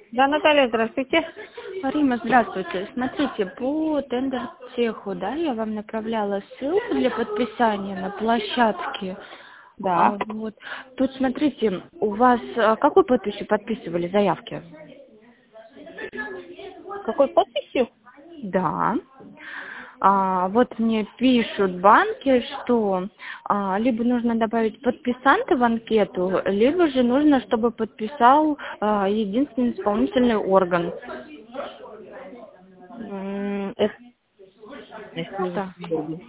Да, Наталья, здравствуйте. Рима, здравствуйте. Смотрите, по тендер-теху, да, я вам направляла ссылку для подписания на площадке. Да. Вот. Тут, смотрите, у вас какой подписью подписывали заявки? Какой подписью? Да. Вот мне пишут банки, что либо нужно добавить подписанта в анкету, либо же нужно, чтобы подписал единственный исполнительный орган. Это если Так, вы-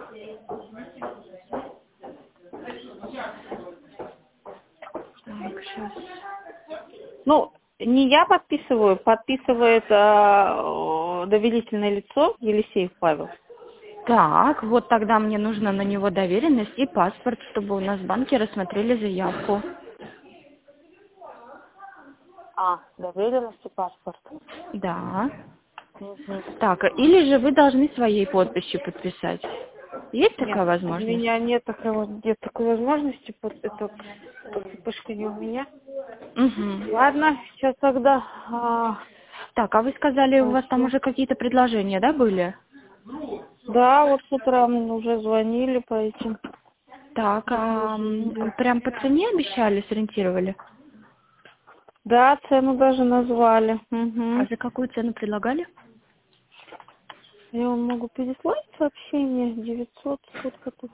так, сейчас. Ну, не я подписываю, подписывает доверительное лицо Елисеев Павел. Так, вот тогда мне нужно на него доверенность и паспорт, чтобы у нас в банке рассмотрели заявку. Доверенность и паспорт. Да. Мгм. Так, или же вы должны своей подписью подписать. Есть Нет, такая у возможность? меня нет такой возможности, это вспышка не у меня. Угу. Ладно, сейчас тогда. Так, а вы сказали, у вас там Хорошо. уже какие-то предложения, да, были? Да, вот с утра мне уже звонили по этим Так, предложениям. прям по цене обещали, сориентировали? Да, цену даже назвали. А Угу. за какую цену предлагали? Я вам могу переслать сообщение. 900, сколько тут?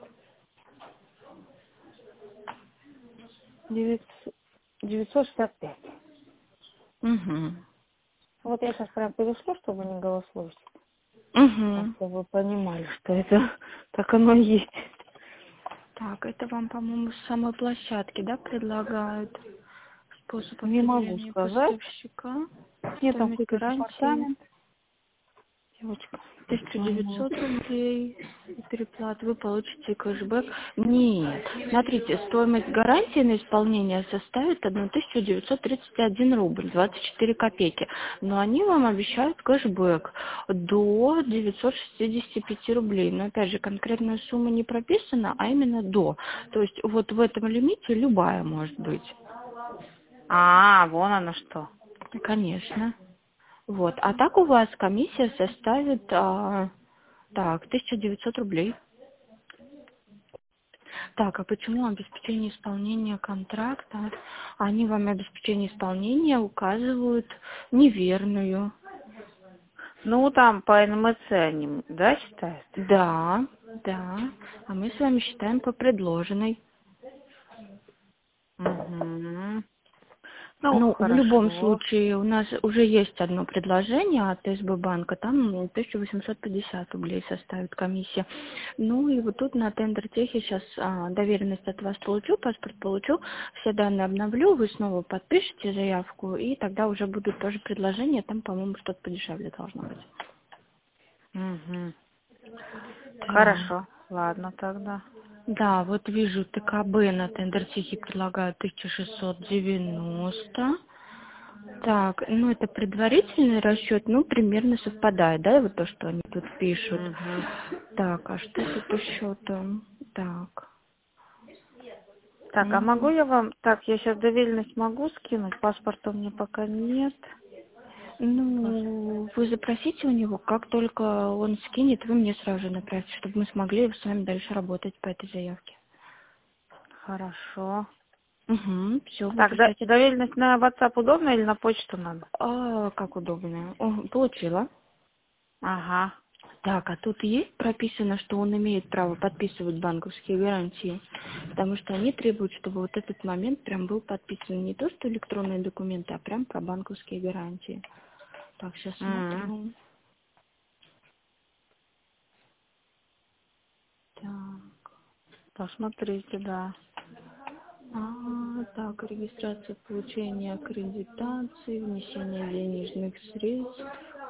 900, 965. Угу. Вот я сейчас прям перешлю, чтобы не голословить. Так, Угу. чтобы вы понимали, что это так оно и есть. Так, это вам, по-моему, с самой площадки, да, предлагают? Способ Не могу определения сказать. поставщика, Нет, там стоимость какой-то гарантии департамент. Девочка. Мгм. 1900 рублей и переплат. Вы получите кэшбэк. Нет, смотрите, стоимость гарантии на исполнение составит 1931 рубль 24 копейки. Но они вам обещают кэшбэк до 965 рублей. Но опять же, конкретная сумма не прописана, а именно до. То есть вот в этом лимите любая может быть. Вон оно что. Конечно. Вот. А так у вас комиссия составит, так, 1900 рублей. Так, а почему обеспечение исполнения контракта? Они вам обеспечение исполнения указывают неверную. Ну, там по НМЦ они, да, считают? Да, да. А мы с вами считаем по предложенной. Угу. Ну, Ну, в любом хорошо. случае, у нас уже есть одно предложение от СБ банка, там 1850 рублей составит комиссия. Ну и вот тут на тендер-техе сейчас доверенность от вас получу, паспорт получу, все данные обновлю, вы снова подпишете заявку, и тогда уже будут тоже предложения, там, по-моему, что-то подешевле должно быть. Угу. Да. Хорошо. Ладно тогда. Да, вот вижу, ТКБ на тендер-техе предлагают 1690. Так, ну это предварительный расчет, ну примерно совпадает, да, вот то, что они тут пишут. Угу. Так, а что тут еще там? Так. Так, а могу Мгм. я вам... Так, я сейчас доверенность могу скинуть? Паспорта у меня пока нет. Ну, вы запросите у него, как только он скинет, вы мне сразу же направьте, чтобы мы смогли с вами дальше работать по этой заявке. Хорошо. Угу, все, Так, буду ждать. доверенность на WhatsApp удобно или на почту надо? Как удобно. О, получила. Ага. Так, а тут есть прописано, что он имеет право подписывать банковские гарантии? Потому что они требуют, чтобы вот этот момент прям был подписан не то, что электронные документы, а прям про банковские гарантии. Так, сейчас М. смотрю. Так, Посмотрите, да. так, регистрация получения аккредитации, внесение денежных средств.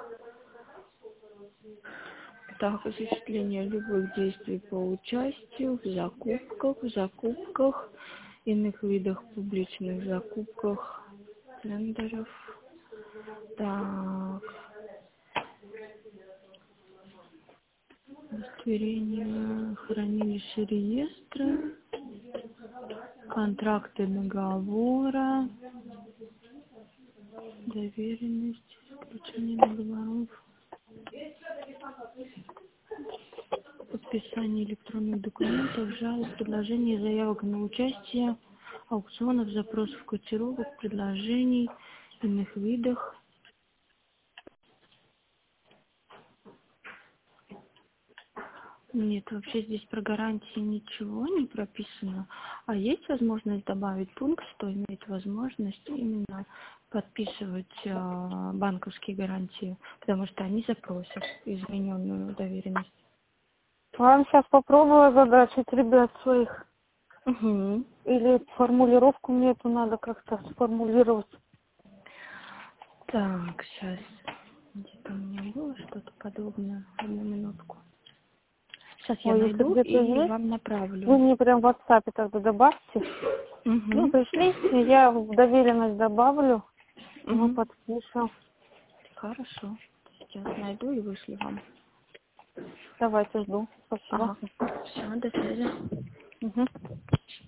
Так, осуществление любых действий по участию в закупках, иных видах публичных закупках, тендеров. Так, удостоверение хранилища реестра, контракты договора. Доверенность, исключение договоров, подписание электронных документов, жалоб, предложений, заявок на участие, аукционов, запросов, котировок, предложений, иных видах. Нет, вообще здесь про гарантии ничего не прописано. А есть возможность добавить пункт, что имеет возможность именно подписывать банковские гарантии, потому что они запросят измененную доверенность. Вам сейчас попробую задачить ребят своих. Угу. Или формулировку мне эту надо как-то сформулировать. Так, сейчас. Где-то у меня было что-то подобное. Одну минутку. Сейчас я Ой, если найду где-то и есть, вам вы направлю. мне прям в WhatsApp тогда добавьте. Ну, Угу. пришлите, я в доверенность добавлю, мы Угу. подпишем. Хорошо. Сейчас найду и вышлю вам. Давайте, жду. Спасибо. Ага. Все, до связи. Угу.